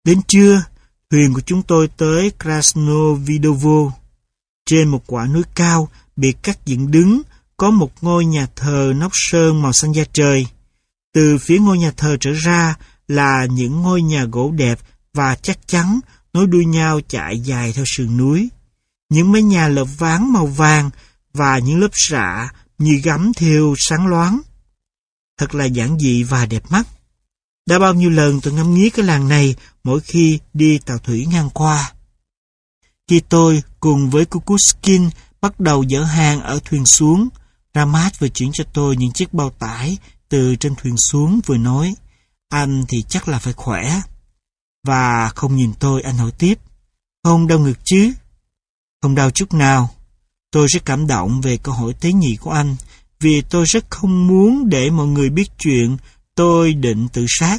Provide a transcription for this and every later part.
Đến trưa, thuyền của chúng tôi tới Krasnovidovo. Trên một quả núi cao bị cắt dựng đứng có một ngôi nhà thờ nóc sơn màu xanh da trời. Từ phía ngôi nhà thờ trở ra là những ngôi nhà gỗ đẹp và chắc chắn nối đuôi nhau chạy dài theo sườn núi. Những mái nhà lợp ván màu vàng và những lớp rạ như gấm thêu sáng loáng. Thật là giản dị và đẹp mắt. Đã bao nhiêu lần tôi ngắm nghía cái làng này mỗi khi đi tàu thủy ngang qua. Khi tôi cùng với Kukushkin bắt đầu dỡ hàng ở thuyền xuống, Ramat vừa chuyển cho tôi những chiếc bao tải từ trên thuyền xuống vừa nói, anh thì chắc là phải khỏe. Và không nhìn tôi, anh hỏi tiếp, không đau ngực chứ? Không đau chút nào. Tôi rất cảm động về câu hỏi tế nhị của anh, vì tôi rất không muốn để mọi người biết chuyện tôi định tự sát.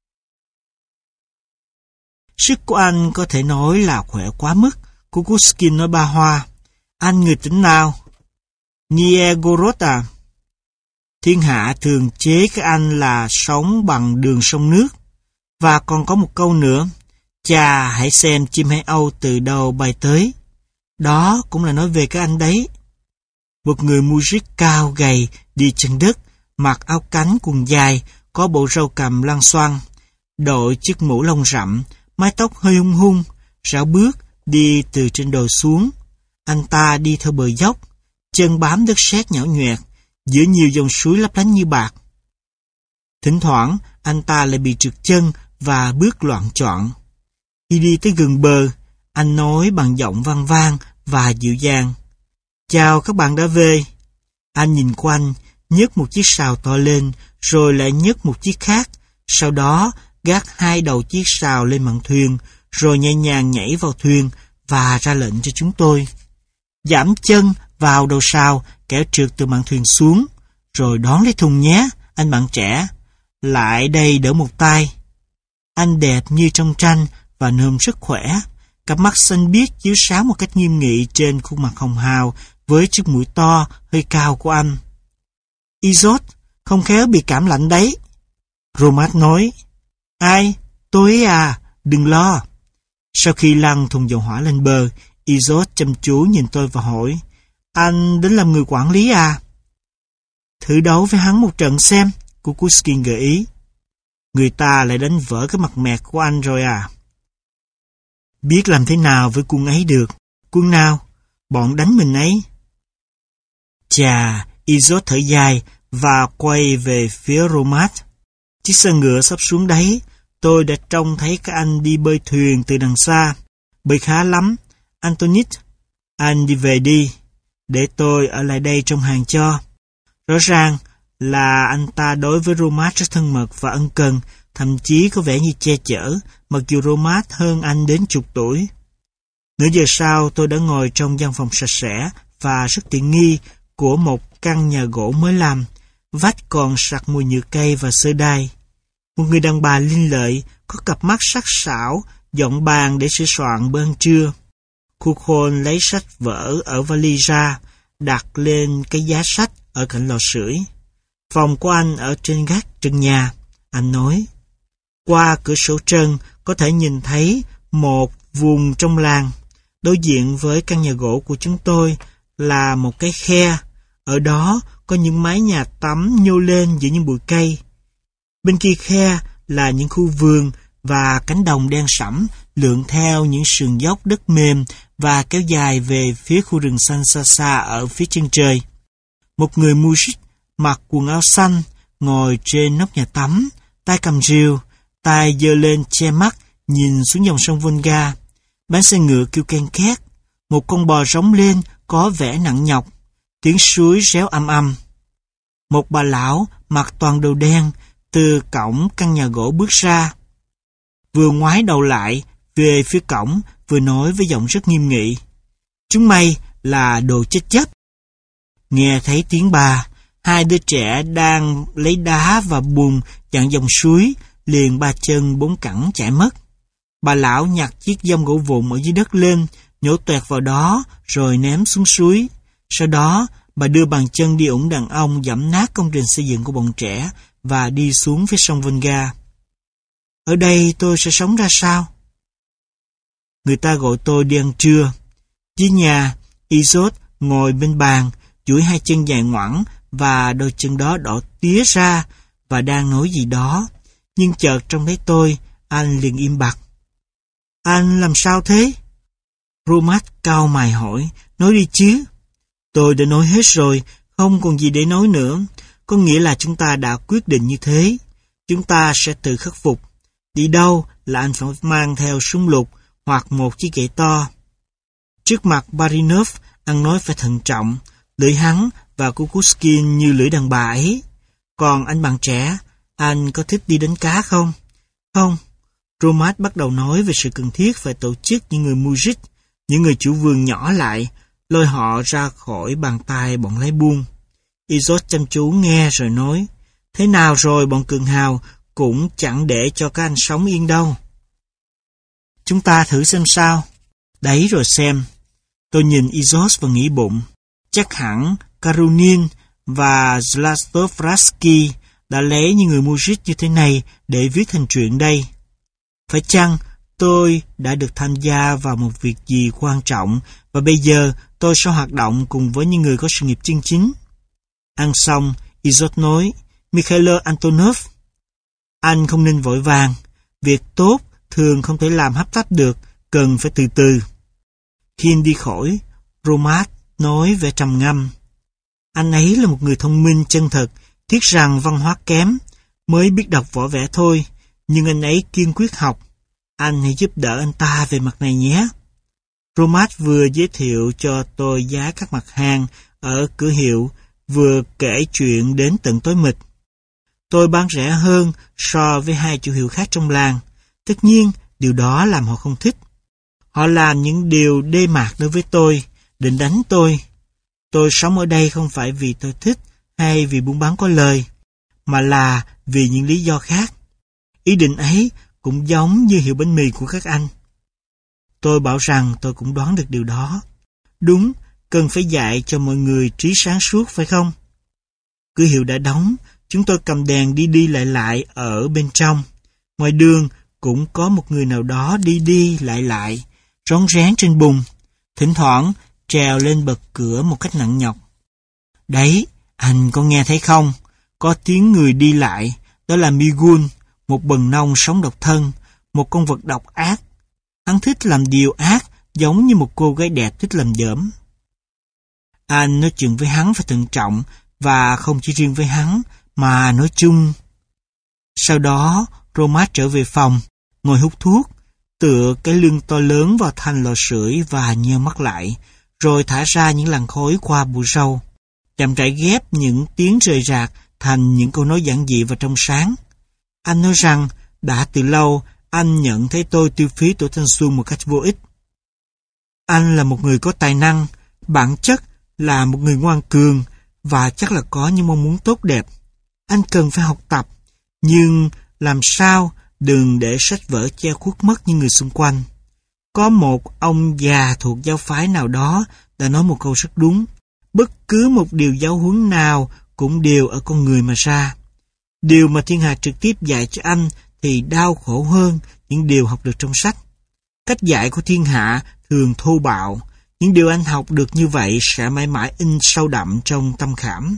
Sức của anh có thể nói là khỏe quá mức, Kukushkin nói ba hoa. Anh người tỉnh nào? Niegorod à? Thiên hạ thường chế các anh là sống bằng đường sông nước. Và còn có một câu nữa, chà hãy xem chim hải âu từ đâu bay tới. Đó cũng là nói về các anh đấy. Một người mujik cao gầy, đi chân đất, mặc áo cánh quần dài, có bộ râu cằm loang xoăn, đội chiếc mũ lông rậm, mái tóc hơi hung hung, rảo bước đi từ trên đồi xuống. Anh ta đi theo bờ dốc, chân bám đất sét nhão nhoẹt, giữa nhiều dòng suối lấp lánh như bạc. Thỉnh thoảng, anh ta lại bị trượt chân và bước loạng choạng. Khi đi tới gần bờ, anh nói bằng giọng vang vang và dịu dàng. Chào các bạn đã về. Anh nhìn quanh, nhấc một chiếc sào to lên, rồi lại nhấc một chiếc khác, sau đó gác hai đầu chiếc sào lên mạn thuyền, rồi nhẹ nhàng nhảy vào thuyền và ra lệnh cho chúng tôi. Giảm chân vào đầu sào, kẻo trượt từ mạn thuyền xuống, rồi đón lấy thùng nhé, anh bạn trẻ. Lại đây đỡ một tay. Anh đẹp như trong tranh và nôm rất khỏe. Cặp mắt xanh biếc chiếu sáng một cách nghiêm nghị trên khuôn mặt hồng hào với chiếc mũi to, hơi cao của anh. Izot, không khéo bị cảm lạnh đấy. Romat nói. Ai? Tôi ấy à, đừng lo. Sau khi lăn thùng dầu hỏa lên bờ, Izot chăm chú nhìn tôi và hỏi, anh đến làm người quản lý à? Thử đấu với hắn một trận xem, Kukushkin gợi ý. Người ta lại đánh vỡ cái mặt mẹt của anh rồi à? Biết làm thế nào với quân ấy được? Quân nào? Bọn đánh mình ấy. Chà, Izot thở dài và quay về phía Romat. Chiếc xe ngựa sắp xuống đấy. Tôi đã trông thấy các anh đi bơi thuyền từ đằng xa. Bơi khá lắm. Antonit, anh đi về đi. Để tôi ở lại đây trong hàng cho. Rõ ràng là anh ta đối với Romat rất thân mật và ân cần, thậm chí có vẻ như che chở, mặc dù Romat hơn anh đến chục tuổi. Nửa giờ sau, tôi đã ngồi trong văn phòng sạch sẽ và rất tiện nghi của một căn nhà gỗ mới làm, vách còn sặc mùi nhựa cây và sơ đai. Một người đàn bà linh lợi, có cặp mắt sắc sảo, dọn bàn để sửa soạn bữa ăn trưa. Kukhon lấy sách vở ở vali ra, đặt lên cái giá sách ở cạnh lò sưởi. Phòng của anh ở trên gác trần nhà, anh nói. Qua cửa sổ trần có thể nhìn thấy một vùng trong làng. Đối diện với căn nhà gỗ của chúng tôi là một cái khe. Ở đó có những mái nhà tắm nhô lên giữa những bụi cây. Bên kia khe là những khu vườn và cánh đồng đen sẫm lượn theo những sườn dốc đất mềm và kéo dài về phía khu rừng xanh xa xa ở phía chân trời. Một người mujik mặc quần áo xanh ngồi trên nóc nhà tắm, tay cầm rìu, tay giơ lên che mắt nhìn xuống dòng sông Volga. Bánh xe ngựa kêu ken két, một con bò rống lên có vẻ nặng nhọc, tiếng suối réo âm âm. Một bà lão mặc toàn đồ đen từ cổng căn nhà gỗ bước ra, vừa ngoái đầu lại về phía cổng vừa nói với giọng rất nghiêm nghị. Chúng mày là đồ chết chấp. Nghe thấy tiếng bà, hai đứa trẻ đang lấy đá và bùn chặn dòng suối, liền ba chân bốn cẳng chạy mất. Bà lão nhặt chiếc dông gỗ vụn ở dưới đất lên, nhổ toẹt vào đó rồi ném xuống suối. Sau đó, bà đưa bàn chân đi ủng đàn ông giẫm nát công trình xây dựng của bọn trẻ và đi xuống phía sông Volga. Ở đây tôi sẽ sống ra sao? Người ta gọi tôi đi ăn trưa. Dưới nhà, Isos ngồi bên bàn, duỗi hai chân dài ngoẵng và đôi chân đó đỏ tía ra và đang nói gì đó. Nhưng chợt trông thấy tôi, anh liền im bặt. Anh làm sao thế? Romat cau mày hỏi, nói đi chứ. Tôi đã nói hết rồi, không còn gì để nói nữa. Có nghĩa là chúng ta đã quyết định như thế. Chúng ta sẽ tự khắc phục. Đi đâu là anh phải mang theo súng lục hoặc một chiếc gậy to. Trước mặt Barinov, ăn nói phải thận trọng, lưỡi hắn và Kukushkin như lưỡi đàn bà ấy. Còn anh bạn trẻ, anh có thích đi đánh cá không? Không. Romat bắt đầu nói về sự cần thiết phải tổ chức những người mujik, những người chủ vườn nhỏ lại, lôi họ ra khỏi bàn tay bọn lái buôn. Isos chăm chú nghe rồi nói, thế nào rồi bọn cường hào cũng chẳng để cho các anh sống yên đâu. Chúng ta thử xem sao. Đấy rồi xem. Tôi nhìn Isos và nghĩ bụng, chắc hẳn Karunin và Zlatovratsky đã lấy những người mujik như thế này để viết thành truyện đây. Phải chăng tôi đã được tham gia vào một việc gì quan trọng và bây giờ tôi sẽ hoạt động cùng với những người có sự nghiệp chân chính? Ăn xong, Isos nói, Mikhail Antonov, anh không nên vội vàng. Việc tốt thường không thể làm hấp tấp được, cần phải từ từ. Khi anh đi khỏi, Romat nói vẻ trầm ngâm. Anh ấy là một người thông minh chân thật, tiếc rằng văn hóa kém, mới biết đọc võ vẽ thôi, nhưng anh ấy kiên quyết học. Anh hãy giúp đỡ anh ta về mặt này nhé. Romat vừa giới thiệu cho tôi giá các mặt hàng ở cửa hiệu, vừa kể chuyện đến tận tối mịt. Tôi bán rẻ hơn so với hai chủ hiệu khác trong làng. Tất nhiên, điều đó làm họ không thích. Họ làm những điều đê mạt đối với tôi, định đánh tôi. Tôi sống ở đây không phải vì tôi thích hay vì buôn bán có lời, mà là vì những lý do khác. Ý định ấy cũng giống như hiệu bánh mì của các anh. Tôi bảo rằng tôi cũng đoán được điều đó. Đúng, cần phải dạy cho mọi người trí sáng suốt phải không? Cửa hiệu đã đóng, chúng tôi cầm đèn đi đi lại lại ở bên trong. Ngoài đường cũng có một người nào đó đi đi lại lại, rón rén trên bùn, thỉnh thoảng trèo lên bậc cửa một cách nặng nhọc. Đấy, anh có nghe thấy không? Có tiếng người đi lại, đó là Migun, một bần nông sống độc thân, một con vật độc ác. Hắn thích làm điều ác, giống như một cô gái đẹp thích làm dởm. Anh nói chuyện với hắn phải thận trọng, và không chỉ riêng với hắn, mà nói chung. Sau đó, Romat trở về phòng, ngồi hút thuốc, tựa cái lưng to lớn vào thành lò sưởi và nheo mắt lại, rồi thả ra những làn khói qua bụi râu, chậm rãi ghép những tiếng rời rạc thành những câu nói giản dị và trong sáng. Anh nói rằng, đã từ lâu, anh nhận thấy tôi tiêu phí tuổi thanh xuân một cách vô ích. Anh là một người có tài năng, bản chất là một người ngoan cường, và chắc là có những mong muốn tốt đẹp. Anh cần phải học tập, nhưng làm sao đừng để sách vở che khuất mất những người xung quanh. Có một ông già thuộc giáo phái nào đó đã nói một câu rất đúng. Bất cứ một điều giáo huấn nào cũng đều ở con người mà ra. Điều mà thiên hạ trực tiếp dạy cho anh thì đau khổ hơn những điều học được trong sách. Cách dạy của thiên hạ thường thô bạo. Những điều anh học được như vậy sẽ mãi mãi in sâu đậm trong tâm khảm.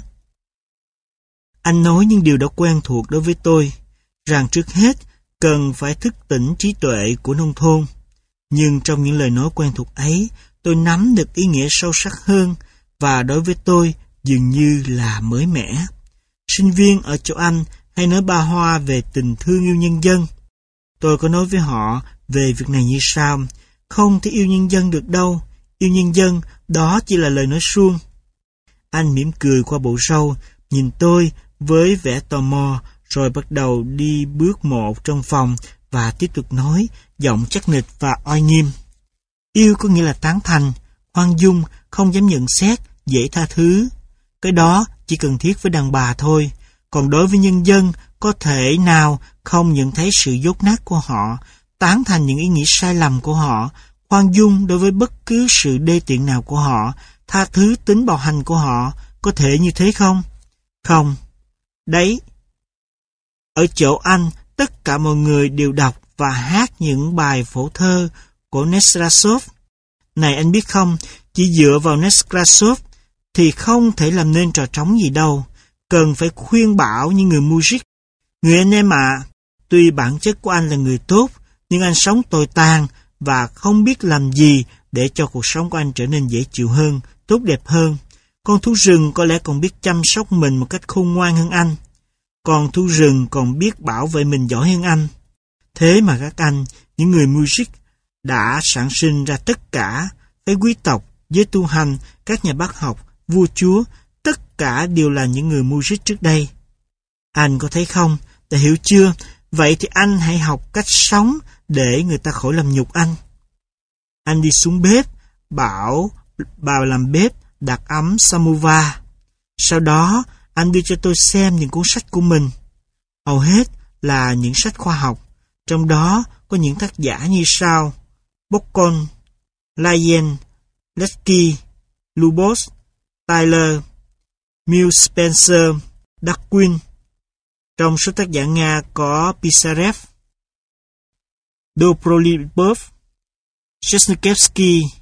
Anh nói những điều đã quen thuộc đối với tôi, rằng trước hết cần phải thức tỉnh trí tuệ của nông thôn. Nhưng trong những lời nói quen thuộc ấy, tôi nắm được ý nghĩa sâu sắc hơn, và đối với tôi dường như là mới mẻ. Sinh viên ở chỗ Anh hay nói ba hoa về tình thương yêu nhân dân. Tôi có nói với họ về việc này như sau: không thể yêu nhân dân được đâu, yêu nhân dân đó chỉ là lời nói suông. Anh mỉm cười qua bộ râu, nhìn tôi với vẻ tò mò, rồi bắt đầu đi bước một trong phòng và tiếp tục nói, giọng chắc nịch và oai nghiêm. Yêu có nghĩa là tán thành, khoan dung, không dám nhận xét, dễ tha thứ. Cái đó chỉ cần thiết với đàn bà thôi. Còn đối với nhân dân, có thể nào không nhận thấy sự dốt nát của họ, tán thành những ý nghĩ sai lầm của họ, khoan dung đối với bất cứ sự đê tiện nào của họ, tha thứ tính bạo hành của họ, có thể như thế không? Không. Đấy, ở chỗ anh, tất cả mọi người đều đọc và hát những bài phổ thơ của Nekrasov. Này anh biết không, chỉ dựa vào Nekrasov thì không thể làm nên trò trống gì đâu. Cần phải khuyên bảo như người muzhik. Người anh em ạ, tuy bản chất của anh là người tốt, nhưng anh sống tồi tàn và không biết làm gì để cho cuộc sống của anh trở nên dễ chịu hơn, tốt đẹp hơn. Con thú rừng có lẽ còn biết chăm sóc mình một cách khôn ngoan hơn anh. Con thú rừng còn biết bảo vệ mình giỏi hơn anh. Thế mà các anh, những người muzhik, đã sản sinh ra tất cả, phái quý tộc, giới tu hành, các nhà bác học, vua chúa, tất cả đều là những người muzhik trước đây. Anh có thấy không? Đã hiểu chưa? Vậy thì anh hãy học cách sống để người ta khỏi làm nhục anh. Anh đi xuống bếp, bảo bà làm bếp đặt ấm samovar. Sau đó, anh đưa cho tôi xem những cuốn sách của mình. Hầu hết là những sách khoa học, trong đó có những tác giả như sau: Bacon, Lyon, Lesky, Lubbock, Tyler, Mill Spencer, Darwin. Trong số tác giả Nga có Pisarev, Dobrolipov, Chesnikevsky,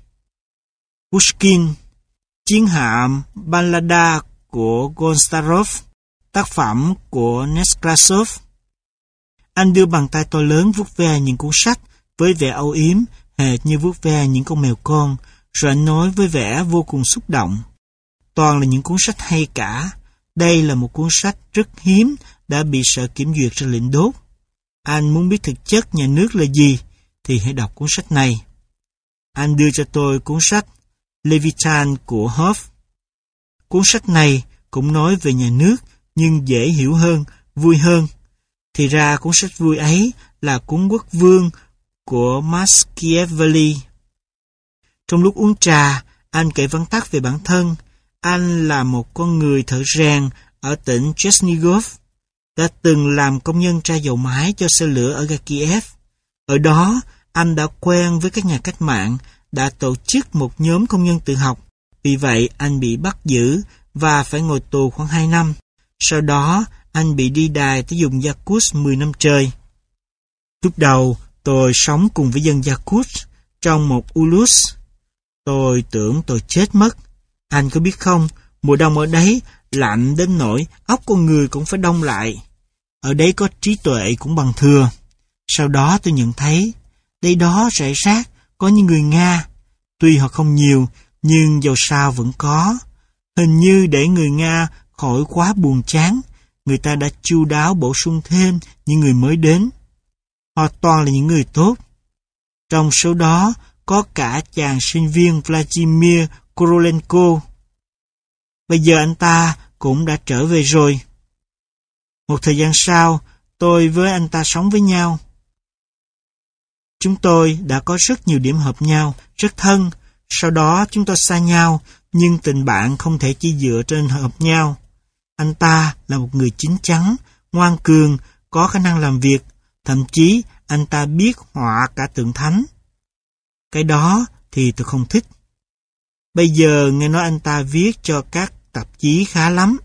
Pushkin, Chiến hạm Ballada của Gonstarov, tác phẩm của Nekrasov. Anh đưa bàn tay to lớn vuốt ve những cuốn sách với vẻ âu yếm, hệt như vuốt ve những con mèo con, rồi anh nói với vẻ vô cùng xúc động: toàn là những cuốn sách hay cả. Đây là một cuốn sách rất hiếm đã bị Sở Kiểm duyệt ra lệnh đốt. Anh muốn biết thực chất nhà nước là gì thì hãy đọc cuốn sách này. Anh đưa cho tôi cuốn sách Leviathan của Hoff. Cuốn sách này cũng nói về nhà nước nhưng dễ hiểu hơn, vui hơn. Thì ra cuốn sách vui ấy là cuốn Quốc vương của Machiavelli. Trong lúc uống trà, anh kể vắn tắt về bản thân. Anh là một con người thợ rèn ở tỉnh Chernigov, đã từng làm công nhân tra dầu mái cho xe lửa ở ga Kiev. Ở đó, anh đã quen với các nhà cách mạng, đã tổ chức một nhóm công nhân tự học. Vì vậy, anh bị bắt giữ và phải ngồi tù khoảng 2 năm. Sau đó, anh bị đi đày tới vùng Yakutsk 10 năm trời. Lúc đầu, tôi sống cùng với dân Yakutsk trong một ulus. Tôi tưởng tôi chết mất. Anh có biết không, mùa đông ở đấy lạnh đến nỗi óc con người cũng phải đông lại. Ở đấy có trí tuệ cũng bằng thừa. Sau đó tôi nhận thấy, đây đó rải rác có những người Nga. Tuy họ không nhiều, nhưng dầu sao vẫn có. Hình như để người Nga khỏi quá buồn chán, người ta đã chu đáo bổ sung thêm những người mới đến. Họ toàn là những người tốt. Trong số đó có cả chàng sinh viên Vladimir Korolenko. Bây giờ anh ta cũng đã trở về rồi. Một thời gian sau, tôi với anh ta sống với nhau. Chúng tôi đã có rất nhiều điểm hợp nhau, rất thân. Sau đó chúng tôi xa nhau, nhưng tình bạn không thể chỉ dựa trên hợp nhau. Anh ta là một người chín chắn, ngoan cường, có khả năng làm việc. Thậm chí anh ta biết họa cả tượng thánh. Cái đó thì tôi không thích. Bây giờ nghe nói anh ta viết cho các tạp chí khá lắm.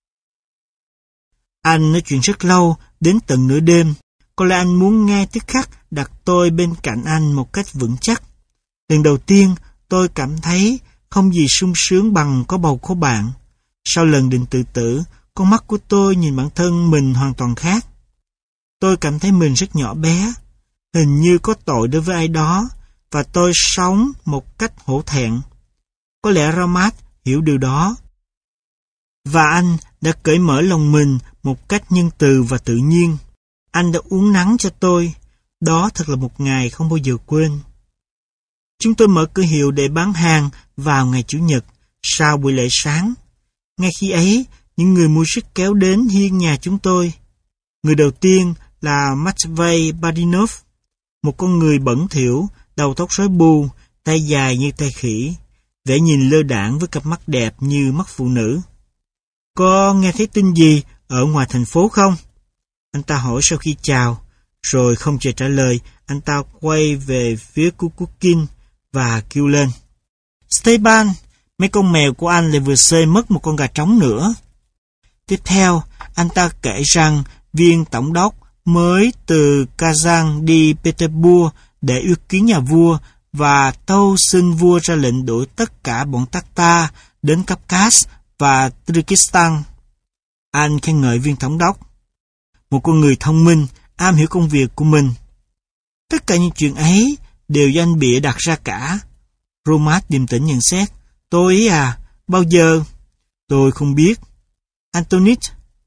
Anh nói chuyện rất lâu, đến tận nửa đêm. Có lẽ anh muốn ngay tức khắc đặt tôi bên cạnh anh một cách vững chắc. Lần đầu tiên, tôi cảm thấy không gì sung sướng bằng có bầu có bạn. Sau lần định tự tử, con mắt của tôi nhìn bản thân mình hoàn toàn khác. Tôi cảm thấy mình rất nhỏ bé, hình như có tội đối với ai đó, và tôi sống một cách hổ thẹn. Có lẽ Ramat hiểu điều đó. Và anh đã cởi mở lòng mình một cách nhân từ và tự nhiên. Anh đã uốn nắn cho tôi. Đó thật là một ngày không bao giờ quên. Chúng tôi mở cửa hiệu để bán hàng vào ngày Chủ nhật, sau buổi lễ sáng. Ngay khi ấy, những người mua sức kéo đến hiên nhà chúng tôi. Người đầu tiên là Matvey Badinov, một con người bẩn thỉu, đầu tóc rối bù, tay dài như tay khỉ, vẻ nhìn lơ đãng với cặp mắt đẹp như mắt phụ nữ. Có nghe thấy tin gì ở ngoài thành phố không? Anh ta hỏi sau khi chào, rồi không chờ trả lời, anh ta quay về phía Kukukin và kêu lên: Stepan, mấy con mèo của anh lại vừa xơi mất một con gà trống nữa. Tiếp theo, anh ta kể rằng viên tổng đốc mới từ Kazan đi Petersburg để ý kiến nhà vua và tâu xin vua ra lệnh đuổi tất cả bọn Tatar đến Kafkas và Turkestan. Anh khen ngợi viên thống đốc, một con người thông minh, am hiểu công việc của mình. Tất cả những chuyện ấy đều do anh bịa đặt ra cả. Romat điềm tĩnh nhận xét. Tôi ấy à, bao giờ? Tôi không biết. Antonit,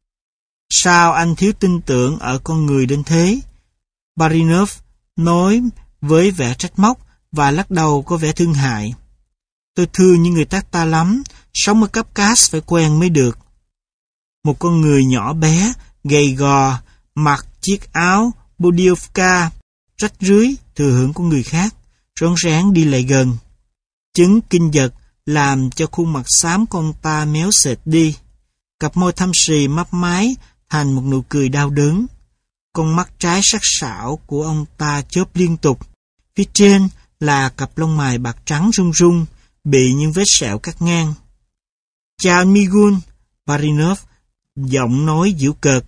sao anh thiếu tin tưởng ở con người đến thế? Barinov nói với vẻ trách móc và lắc đầu có vẻ thương hại. Tôi thương những người Tatar lắm, sống ở Kafkas phải quen mới được. Một con người nhỏ bé, gầy gò, mặc chiếc áo Bodiovka, rách rưới, thừa hưởng của người khác, rón rén đi lại gần. Chứng kinh giật làm cho khuôn mặt xám của ông ta méo sệt đi. Cặp môi thâm sì mấp máy thành một nụ cười đau đớn. Con mắt trái sắc sảo của ông ta chớp liên tục. Phía trên là cặp lông mày bạc trắng rung rung, bị những vết sẹo cắt ngang. Chào Migun, Barinov giọng nói giễu cợt.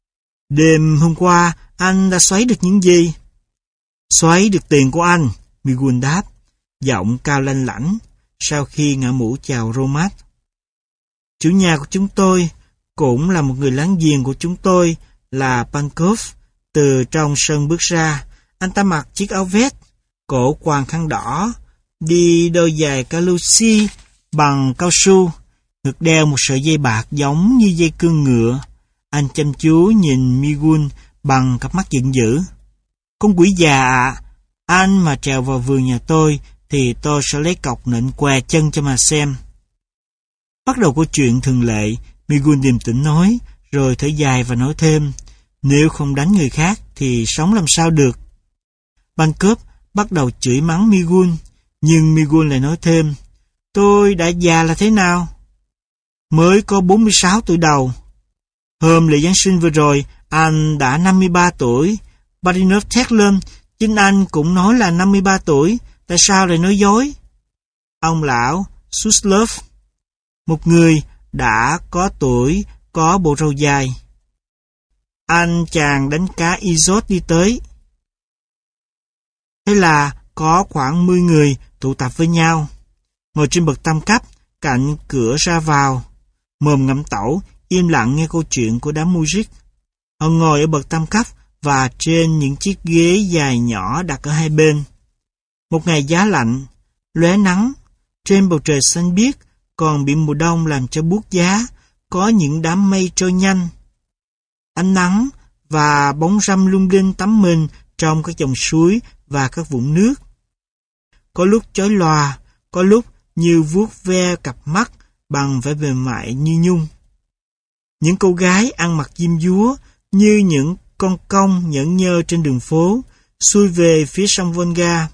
Đêm hôm qua, anh đã xoáy được những gì? Xoáy được tiền của anh, Migun đáp, giọng cao lanh lảnh, sau khi ngả mũ chào Romat. Chủ nhà của chúng tôi, cũng là một người láng giềng của chúng tôi, là Pankov, từ trong sân bước ra. Anh ta mặc chiếc áo vest, cổ quàng khăn đỏ, đi đôi giày Calusi bằng cao su, ngực đeo một sợi dây bạc giống như dây cương ngựa. Anh chăm chú nhìn Migun bằng cặp mắt giận dữ. Con quỷ già ạ, anh mà trèo vào vườn nhà tôi thì tôi sẽ lấy cọc nện què chân cho mà xem. Bắt đầu câu chuyện thường lệ, Migun điềm tĩnh nói, rồi thở dài và nói thêm, nếu không đánh người khác thì sống làm sao được. Pankov bắt đầu chửi mắng Migun, nhưng Migun lại nói thêm, tôi đã già là thế nào? Mới có 46 tuổi đầu. Hôm lễ Giáng sinh vừa rồi, anh đã 53 tuổi. Barinov thét lên, chính anh cũng nói là 53 tuổi, tại sao lại nói dối? Ông lão Suslov, một người đã có tuổi, có bộ râu dài. Anh chàng đánh cá Izot đi tới. Thế là có khoảng 10 người tụ tập với nhau, ngồi trên bậc tam cấp, cạnh cửa ra vào, mồm ngậm tẩu, im lặng nghe câu chuyện của đám mujik. Họ ngồi ở bậc tam cấp và trên những chiếc ghế dài nhỏ đặt ở hai bên. Một ngày giá lạnh, lóe nắng, trên bầu trời xanh biếc còn bị mùa đông làm cho buốt giá, có những đám mây trôi nhanh. Ánh nắng và bóng râm lung linh tắm mình trong các dòng suối và các vũng nước. Có lúc chói lòa, có lúc như vuốt ve cặp mắt bằng vẻ mềm mại như nhung. Những cô gái ăn mặc diêm dúa như những con công nhẫn nhơ trên đường phố, xuôi về phía sông Volga.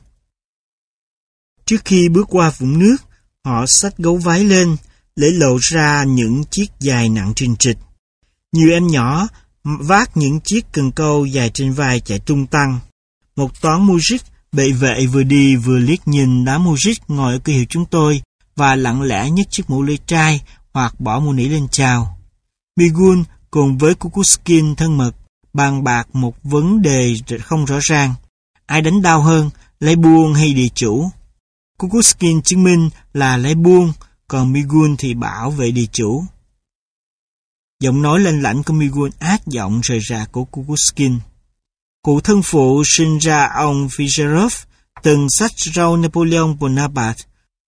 Trước khi bước qua vũng nước, họ xách gấu váy lên, để lộ ra những chiếc giày nặng trinh trịch. Nhiều em nhỏ vác những chiếc cần câu dài trên vai chạy tung tăng. Một toán mujik bệ vệ vừa đi vừa liếc nhìn đám mujik ngồi ở cửa hiệu chúng tôi và lặng lẽ nhấc chiếc mũ lưỡi trai hoặc bỏ mũ nỉ lên chào. Migun cùng với Kukushkin thân mật bàn bạc một vấn đề không rõ ràng. Ai đánh đau hơn, lái buôn hay địa chủ? Kukushkin chứng minh là lái buôn, còn Migun thì bảo vệ địa chủ. Giọng nói lanh lảnh của Migun át giọng rời rạc của Kukushkin. Cụ thân phụ sinh ra ông Fizerov từng xách rau Napoleon Bonaparte.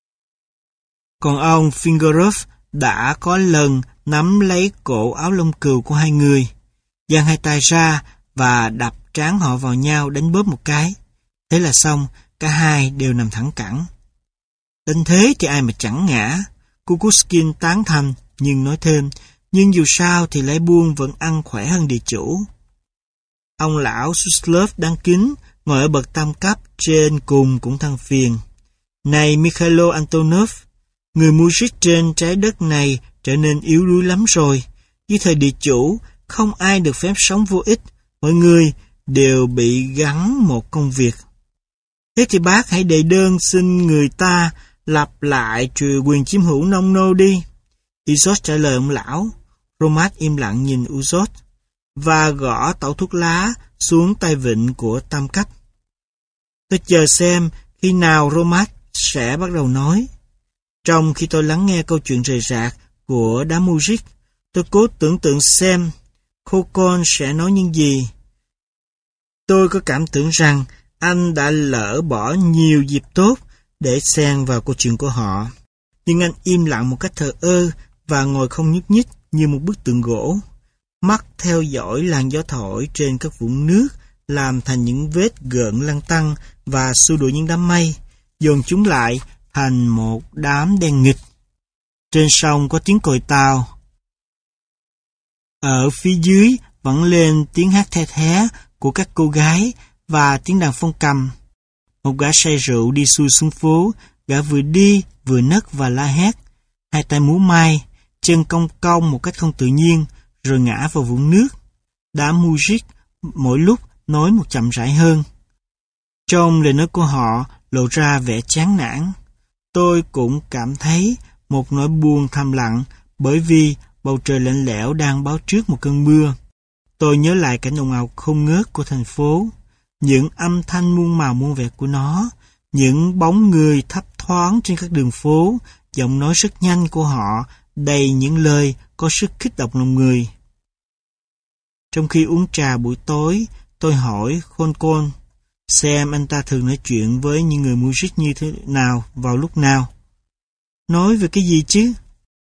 Còn ông Fingerov đã có lần nắm lấy cổ áo lông cừu của hai người, giang hai tay ra và đập trán họ vào nhau đánh bóp một cái. Thế là xong, cả hai đều nằm thẳng cẳng. Đến thế thì ai mà chẳng ngã. Kukushkin tán thành, nhưng nói thêm, nhưng dù sao thì lái buôn vẫn ăn khỏe hơn địa chủ. Ông lão Suslov đáng kính, ngồi ở bậc tam cấp trên cùng cũng than phiền. Này Mikhailo Antonov, người mujik trên trái đất này trở nên yếu đuối lắm rồi. Dưới thời địa chủ, không ai được phép sống vô ích, mọi người đều bị gắn một công việc. Thế thì bác hãy đệ đơn xin người ta lặp lại quyền chiếm hữu nông nô đi. Izot trả lời ông lão. Romat im lặng nhìn Uzot và gõ tẩu thuốc lá xuống tay vịn của Tam Cấp. Tôi chờ xem khi nào Romat sẽ bắt đầu nói. Trong khi tôi lắng nghe câu chuyện rời rạc của đám Mujik, tôi cố tưởng tượng xem Khokon sẽ nói những gì. Tôi có cảm tưởng rằng anh đã lỡ bỏ nhiều dịp tốt để xen vào câu chuyện của họ. Nhưng anh im lặng một cách thờ ơ và ngồi không nhúc nhích như một bức tượng gỗ. Mắt theo dõi làn gió thổi trên các vũng nước làm thành những vết gợn lăn tăn và xua đuổi những đám mây, dồn chúng lại thành một đám đen nghịch. Trên sông có tiếng còi tàu. Ở phía dưới vẫn lên tiếng hát the thé của các cô gái và tiếng đàn phong cầm. Một gã say rượu đi xuôi xuống phố, gã vừa đi vừa nấc và la hét, hai tay múa may, chân cong cong một cách không tự nhiên, rồi ngã vào vũng nước. Đám Mujik mỗi lúc nói một chậm rãi hơn. Trong lời nói của họ lộ ra vẻ chán nản. Tôi cũng cảm thấy một nỗi buồn thầm lặng bởi vì bầu trời lạnh lẽo đang báo trước một cơn mưa. Tôi nhớ lại cảnh ồn ào không ngớt của thành phố, những âm thanh muôn màu muôn vẻ của nó, những bóng người thấp thoáng trên các đường phố, giọng nói rất nhanh của họ, đầy những lời có sức kích động lòng người. Trong khi uống trà buổi tối, tôi hỏi Khokon xem anh ta thường nói chuyện với những người Mujik như thế nào vào lúc nào. Nói về cái gì chứ?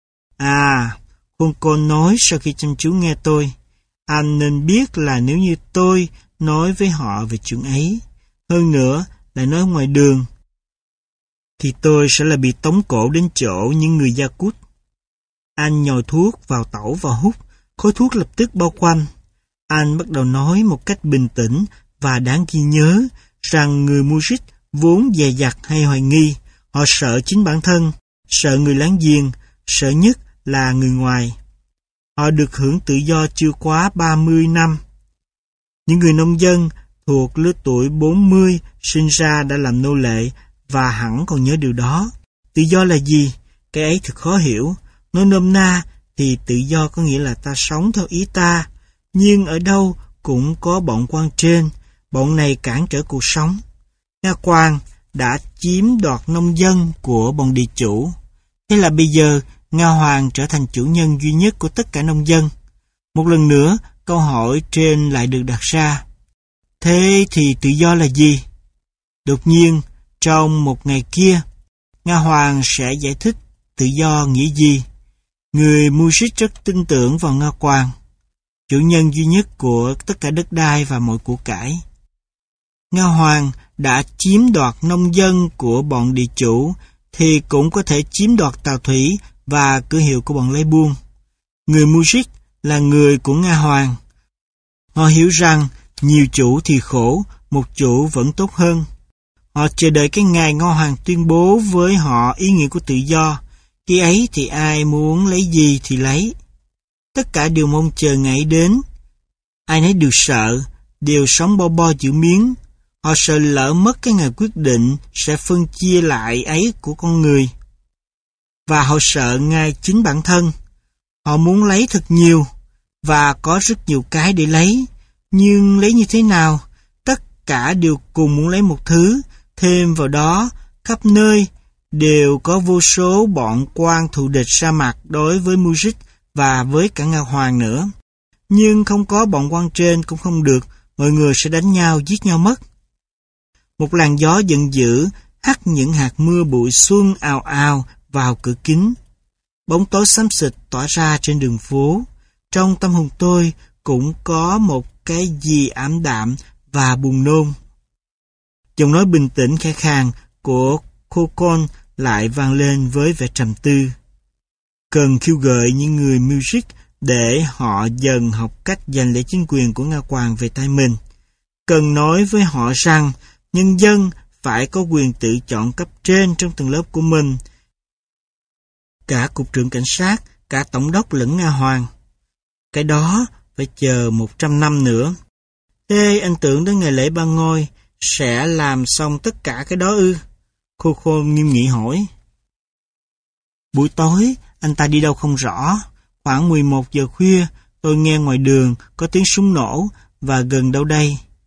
Khokon nói sau khi chăm chú nghe tôi. Anh nên biết là nếu như tôi nói với họ về chuyện ấy, hơn nữa là nói ngoài đường, thì tôi sẽ là bị tống cổ đến chỗ những người Gia Cút. Anh nhồi thuốc vào tẩu và hút, khói thuốc lập tức bao quanh. Anh bắt đầu nói một cách bình tĩnh và đáng ghi nhớ rằng người Mujik vốn dè dặt hay hoài nghi. Họ sợ chính bản thân, sợ người láng giềng, sợ nhất là người ngoài. Họ được hưởng tự do chưa quá 30 năm. Những người nông dân thuộc lứa tuổi 40 sinh ra đã làm nô lệ và hẳn còn nhớ điều đó. Tự do là gì? Cái ấy thật khó hiểu. Nói nôm na thì tự do có nghĩa là ta sống theo ý ta. Nhưng ở đâu cũng có bọn quan trên. Bọn này cản trở cuộc sống. Nga Quan đã chiếm đoạt nông dân của bọn địa chủ. Thế là bây giờ Nga Hoàng trở thành chủ nhân duy nhất của tất cả nông dân. Một lần nữa, câu hỏi trên lại được đặt ra. Thế thì tự do là gì? Đột nhiên, trong một ngày kia, Nga Hoàng sẽ giải thích tự do nghĩa gì. Người Mujik rất tin tưởng vào Nga Hoàng, chủ nhân duy nhất của tất cả đất đai và mọi của cải. Nga Hoàng đã chiếm đoạt nông dân của bọn địa chủ, thì cũng có thể chiếm đoạt tàu thủy và cửa hiệu của bọn lấy buôn. Người Mujik là người của Nga Hoàng. Họ hiểu rằng nhiều chủ thì khổ, một chủ vẫn tốt hơn. Họ chờ đợi cái ngày Nga Hoàng tuyên bố với họ ý nghĩa của tự do. Khi ấy thì ai muốn lấy gì thì lấy. Tất cả đều mong chờ ngày đến. Ai nấy đều sợ, đều sống bo bo chịu miếng. Họ sợ lỡ mất cái ngày quyết định sẽ phân chia lại ấy của con người. Và họ sợ ngay chính bản thân. Họ muốn lấy thật nhiều, và có rất nhiều cái để lấy. Nhưng lấy như thế nào? Tất cả đều cùng muốn lấy một thứ. Thêm vào đó, khắp nơi đều có vô số bọn quan thù địch ra mặt đối với Mujik và với cả Nga Hoàng nữa. Nhưng không có bọn quan trên cũng không được, mọi người sẽ đánh nhau, giết nhau mất. Một làn gió giận dữ hắt những hạt mưa bụi xuân ào ào vào cửa kính. Bóng tối xám xịt tỏa ra trên đường phố. Trong tâm hồn tôi cũng có một cái gì ảm đạm và buồn nôn. Giọng nói bình tĩnh khẽ khàng của Khokon lại vang lên với vẻ trầm tư. Cần khiêu gợi những người Mujik để họ dần học cách giành lấy chính quyền của Nga Hoàng về tay mình. Cần nói với họ rằng nhân dân phải có quyền tự chọn cấp trên trong tầng lớp của mình. Cả cục trưởng cảnh sát, cả tổng đốc lẫn Nga Hoàng. Cái đó phải chờ 100 năm nữa. Thế anh tưởng đến ngày lễ Ba Ngôi sẽ làm xong tất cả cái đó ư? Khokon nghiêm nghị hỏi. Buổi tối, anh ta đi đâu không rõ. Khoảng 11 giờ khuya, tôi nghe ngoài đường có tiếng súng nổ và gần đâu đây,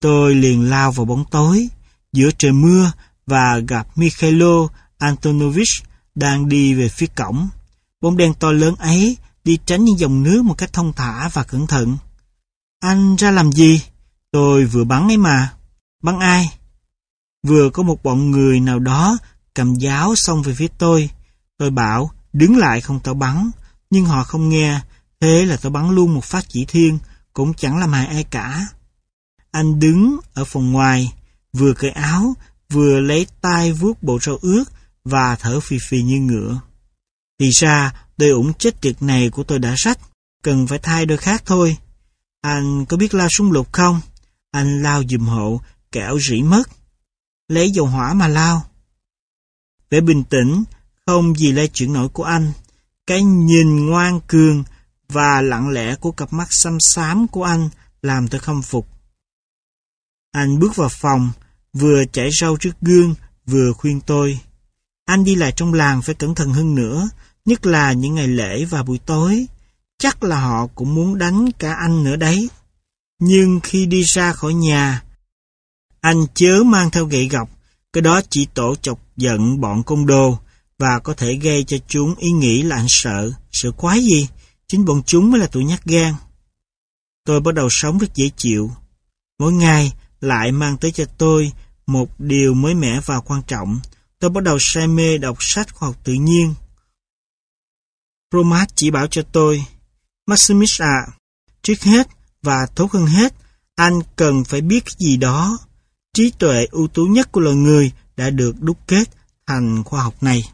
Tôi liền lao vào bóng tối, giữa trời mưa và gặp Mikhailo Antonovich đang đi về phía cổng. Bóng đen to lớn ấy đi tránh những dòng nước một cách thông thả và cẩn thận. Anh ra làm gì? Tôi vừa bắn ấy mà. Bắn ai? Vừa có một bọn người nào đó cầm giáo xông về phía tôi. Tôi bảo, đứng lại không tao bắn. Nhưng họ không nghe, thế là tôi bắn luôn một phát chỉ thiên, cũng chẳng làm hại ai cả. Anh đứng ở phòng ngoài, vừa cởi áo, vừa lấy tay vuốt bộ râu ướt và thở phì phì như ngựa. Thì ra, đôi ủng chết tiệt này của tôi đã rách, cần phải thay đôi khác thôi. Anh có biết lao súng lục không? Anh lao giùm hộ, kẻo rỉ mất. Lấy dầu hỏa mà lao. Vẻ bình tĩnh, không gì lay chuyển nổi của anh. Cái nhìn ngoan cường và lặng lẽ của cặp mắt xăm xám của anh làm tôi khâm phục. Anh bước vào phòng, vừa chải râu trước gương, vừa khuyên tôi. Anh đi lại trong làng phải cẩn thận hơn nữa, nhất là những ngày lễ và buổi tối. Chắc là họ cũng muốn đánh cả anh nữa đấy. Nhưng khi đi ra khỏi nhà, anh chớ mang theo gậy gộc, cái đó chỉ tổ chọc giận bọn côn đồ và có thể gây cho chúng ý nghĩ là anh sợ quái gì, chính bọn chúng mới là tụi nhát gan. Tôi bắt đầu sống rất dễ chịu. Mỗi ngày lại mang tới cho tôi một điều mới mẻ và quan trọng. Tôi bắt đầu say mê đọc sách khoa học tự nhiên. Romat chỉ bảo cho tôi, Maximus trước hết và tốt hơn hết, anh cần phải biết cái gì đó. Trí tuệ ưu tú nhất của loài người đã được đúc kết thành khoa học này.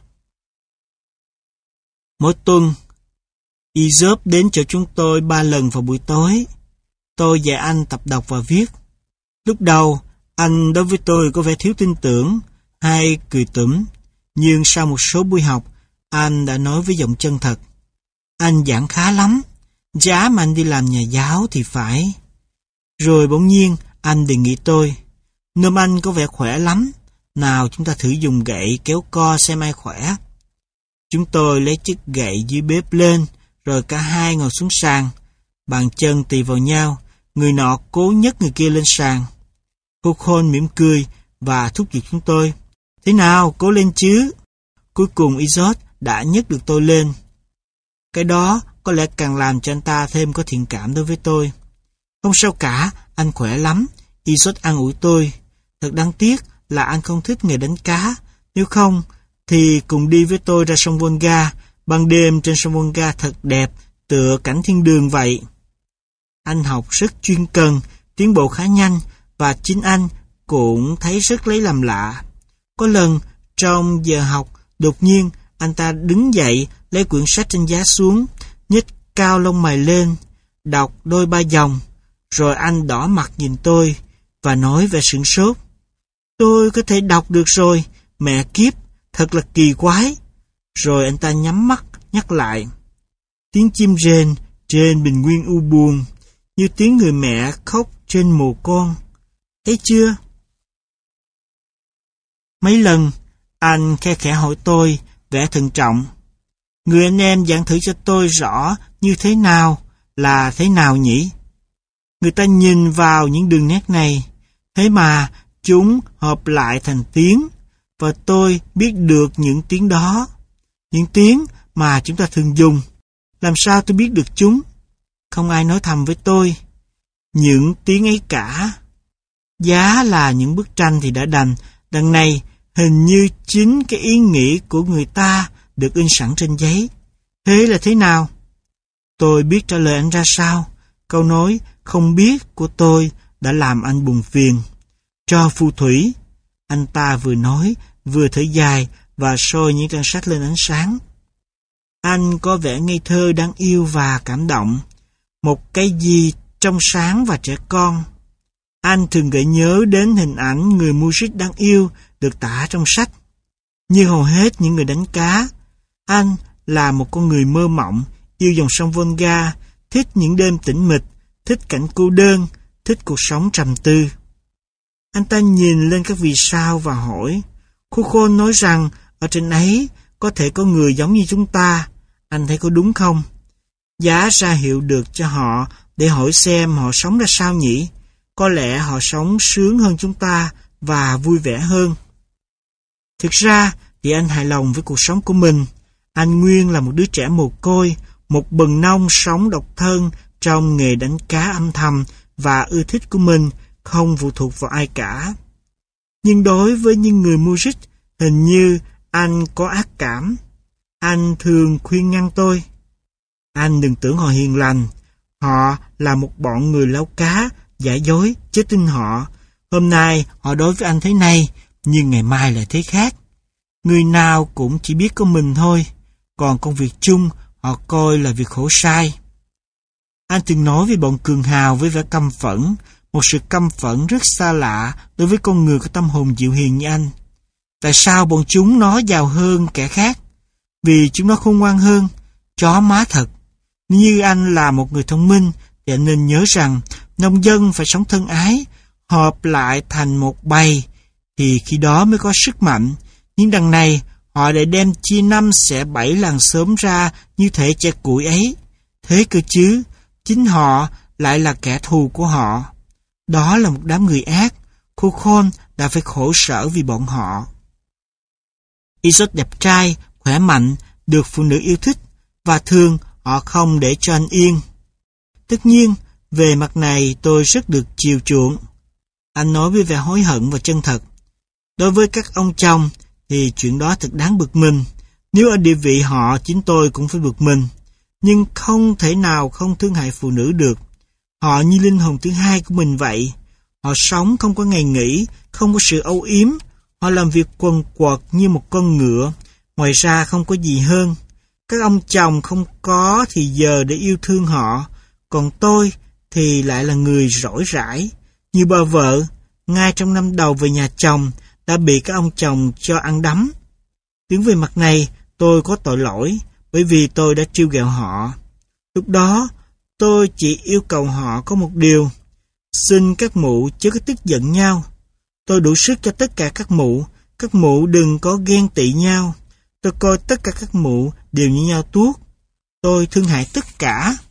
Mỗi tuần, Aesop đến chỗ chúng tôi 3 lần vào buổi tối. Tôi dạy anh tập đọc và viết. Lúc đầu, anh đối với tôi có vẻ thiếu tin tưởng hay cười tủm, nhưng sau một số buổi học, anh đã nói với giọng chân thật. Anh giảng khá lắm, giá mà anh đi làm nhà giáo thì phải. Rồi bỗng nhiên, anh đề nghị tôi, nôm anh có vẻ khỏe lắm, nào chúng ta thử dùng gậy kéo co xem ai khỏe. Chúng tôi lấy chiếc gậy dưới bếp lên, rồi cả hai ngồi xuống sàn, bàn chân tì vào nhau, người nọ cố nhấc người kia lên sàn. Cô Khôn mỉm cười và thúc giục chúng tôi. Thế nào, cố lên chứ. Cuối cùng Aesop đã nhấc được tôi lên. Cái đó có lẽ càng làm cho anh ta thêm có thiện cảm đối với tôi. Không sao cả, anh khỏe lắm. Aesop an ủi tôi. Thật đáng tiếc là anh không thích nghề đánh cá. Nếu không, thì cùng đi với tôi ra sông Volga. Ban đêm trên sông Volga thật đẹp, tựa cảnh thiên đường vậy. Anh học rất chuyên cần, tiến bộ khá nhanh, và chính anh cũng thấy rất lấy làm lạ. Có lần, trong giờ học, đột nhiên anh ta đứng dậy, lấy quyển sách trên giá xuống, nhếch cao lông mày lên, đọc đôi ba dòng, rồi anh đỏ mặt nhìn tôi, và nói vẻ sửng sốt. Tôi có thể đọc được rồi, mẹ kiếp, thật là kỳ quái. Rồi anh ta nhắm mắt, nhắc lại. Tiếng chim rền trên bình nguyên u buồn, như tiếng người mẹ khóc trên mồ con. Thấy chưa? Mấy lần, anh khe khẽ hỏi tôi, vẻ thận trọng. Người anh em giảng thử cho tôi rõ như thế nào là thế nào nhỉ? Người ta nhìn vào những đường nét này, thế mà chúng hợp lại thành tiếng, và tôi biết được những tiếng đó. Những tiếng mà chúng ta thường dùng. Làm sao tôi biết được chúng? Không ai nói thầm với tôi. Những tiếng ấy cả. Giá là những bức tranh thì đã đành, đằng này hình như chính cái ý nghĩ của người ta được in sẵn trên giấy. Thế là thế nào? Tôi biết trả lời anh ra sao. Câu nói không biết của tôi đã làm anh buồn phiền. Cho phù thủy. Anh ta vừa nói, vừa thở dài và soi những trang sách lên ánh sáng. Anh có vẻ ngây thơ đáng yêu và cảm động. Một cái gì trong sáng và trẻ con. Anh thường gợi nhớ đến hình ảnh người Mujik đáng yêu được tả trong sách. Như hầu hết những người đánh cá, anh là một con người mơ mộng, yêu dòng sông Volga, thích những đêm tĩnh mịch, thích cảnh cô đơn, thích cuộc sống trầm tư. Anh ta nhìn lên các vì sao và hỏi, Khôn nói rằng ở trên ấy có thể có người giống như chúng ta, anh thấy có đúng không? Giá ra hiệu được cho họ để hỏi xem họ sống ra sao nhỉ? Có lẽ họ sống sướng hơn chúng ta và vui vẻ hơn. Thực ra thì anh hài lòng với cuộc sống của mình. Anh nguyên là một đứa trẻ mồ côi, một bần nông sống độc thân trong nghề đánh cá âm thầm và ưa thích của mình, không phụ thuộc vào ai cả. Nhưng đối với những người Mujik, hình như anh có ác cảm. Anh thường khuyên ngăn tôi. Anh đừng tưởng họ hiền lành. Họ là một bọn người láu cá, giả dối, chớ tin họ. Hôm nay họ đối với anh thế này, nhưng ngày mai lại thế khác. Người nào cũng chỉ biết có mình thôi, còn công việc chung họ coi là việc khổ sai. Anh từng nói về bọn cường hào với vẻ căm phẫn, một sự căm phẫn rất xa lạ đối với con người có tâm hồn dịu hiền như anh. Tại sao bọn chúng nó giàu hơn kẻ khác? Vì chúng nó khôn ngoan hơn, chó má thật. Như anh là một người thông minh, thì anh nên nhớ rằng nông dân phải sống thân ái, hợp lại thành một bầy, thì khi đó mới có sức mạnh. Nhưng đằng này, họ lại đem chia 5 xẻ 7 làng xóm ra như thể chẻ củi ấy. Thế cơ chứ, chính họ lại là kẻ thù của họ. Đó là một đám người ác, cô Khôn đã phải khổ sở vì bọn họ. Isos đẹp trai, khỏe mạnh, được phụ nữ yêu thích, và thường họ không để cho anh yên. Tất nhiên, về mặt này tôi rất được chiều chuộng. Anh nói với vẻ hối hận và chân thật. Đối với các ông chồng thì chuyện đó thật đáng bực mình. Nếu ở địa vị họ, chính tôi cũng phải bực mình. Nhưng không thể nào không thương hại phụ nữ được. Họ như linh hồn thứ hai của mình vậy. Họ sống không có ngày nghỉ, không có sự âu yếm. Họ làm việc quần quật như một con ngựa. Ngoài ra không có gì hơn. Các ông chồng không có thì giờ để yêu thương họ. Còn tôi thì lại là người rỗi rãi. Như bà vợ, ngay trong năm đầu về nhà chồng, đã bị các ông chồng cho ăn đấm. Đứng về mặt này, tôi có tội lỗi, bởi vì tôi đã trêu ghẹo họ. Lúc đó, tôi chỉ yêu cầu họ có một điều. Xin các mụ chớ có tức giận nhau. Tôi đủ sức cho tất cả các mụ đừng có ghen tị nhau. Tôi coi tất cả các mụ đều như nhau tuốt. Tôi thương hại tất cả.